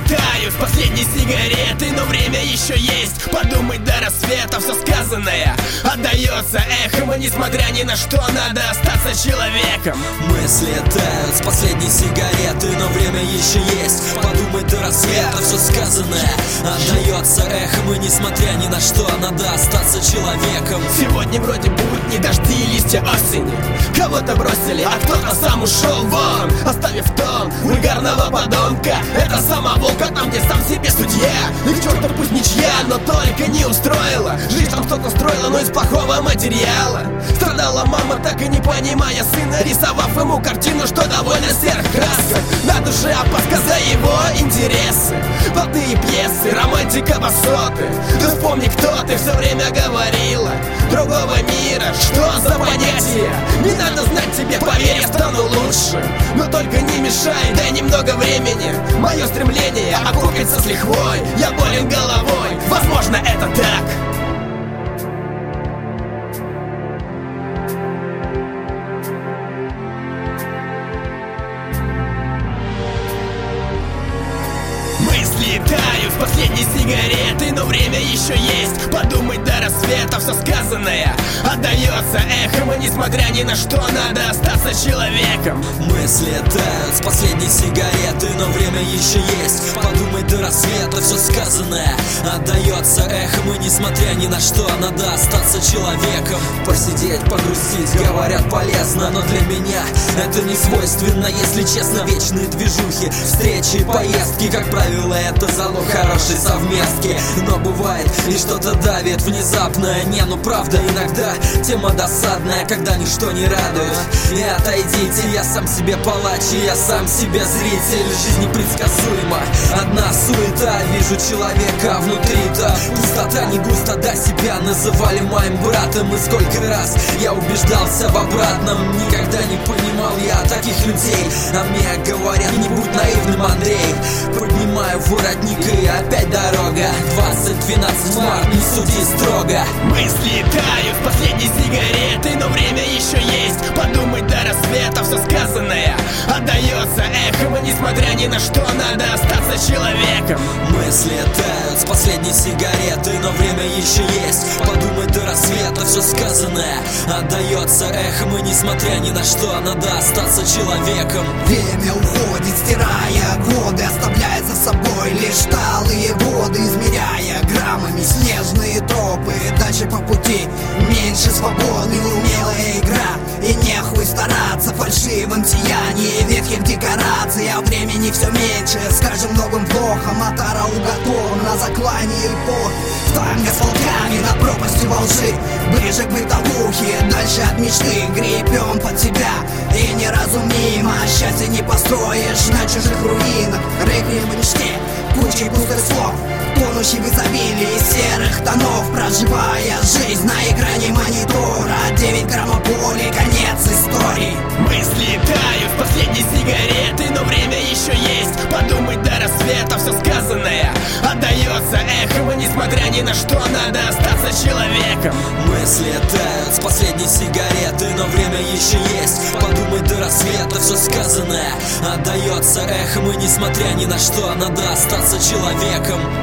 тают, последней сигареты, но время еще есть. Подумать до рассвета, все сказанное отдается эхом, и несмотря ни на что, надо остаться человеком. Мысли тают с последней сигареты, но время еще есть. Подумать до рассвета, все сказанное отдается эхом, и несмотря ни на что, надо остаться человеком. Сегодня вроде будни, дожди и листья осени. Кого-то бросили, а кто-то сам ушел вон, оставив тон вульгарного подонка. Это самоволка, там где сам себе судья. И к черту пусть ничья, но только не устроила. Жизнь там кто-то строила, но из плохого материала. Страдала мама, так и не понимая сына, рисовав ему картину, что довольно серых красок. На душе опаска за его интересы, блатные пьесы, романтика басоты. Ты вспомни, кто ты все время говорила. Другого мира, что за понятие? Не надо знать тебе, поверь, я стану лучше. Но только не мешай, дай немного времени. Мое стремление окупится с лихвой. Я болен головой, возможно, это так. Мысли тают, последней сигареты, но время еще есть. Подумать до рассвета, все сказанное отдается эхом, и несмотря ни на что, надо остаться человеком. Мысли тают с последней сигареты, но время еще есть. Подумать до рассвета, все сказанное отдается эхом, и несмотря ни на что, надо остаться человеком. Посидеть, погрустить, говорят, полезно, но для меня это не свойственно, если честно. Вечные движухи, встречи, поездки, как правило, это залог хорошей совместки. Но бывает и что-то давит внезапно. Не, ну правда, иногда тема досадная, когда ничто не радует. И отойдите, я сам себе палач, и я сам себе зритель. Жизнь непредсказуема, одна суета. Вижу человека, внутри-то пустота. Не густо до себя называли моим братом. И сколько раз я убеждался в обратном. Никогда не понимал я таких людей. А мне говорят, не будь наивным, Андрей. Поднимаю воротник и опять дорога. 2012 март, не суди строго. Мысли тают, последней сигареты, но время еще есть. Подумать до рассвета, все сказанное отдается эхом, и несмотря ни на что, надо остаться человеком. Мысли тают с последней сигареты, но время еще есть. Подумать до рассвета, все сказанное отдается эхом, и несмотря ни на что, надо остаться человеком. Время уходит, стирая годы, оставляя за собой лишь талые воды, измеряя граммами снежные тропы. Дальше по пути меньше свободы, умелая игра, и нехуй стараться. Фальшивым сияние ветхих декораций, а времени все меньше. С каждым новым вдохом отара уготован на заклание эпох. В танго с волками на пропасти во лжи, ближе к бытовухе, дальше от мечты. Гребем под себя, и неразумимо счастье не построишь на чужих руинах. Реквием в мечте, кучей пустых слов, тонущий в изобилии серых тонов. Проживая жизнь на экране монитора, 9 граммов боли, конец истории. Мысли тают, последней сигареты, но время еще есть. Подумать до рассвета, все сказанное отдается эхом, и несмотря ни на что, надо остаться человеком. Мысли тают с последней сигареты, но время еще есть. Подумать до рассвета, все сказанное отдается эхом, и несмотря ни на что, надо остаться человеком.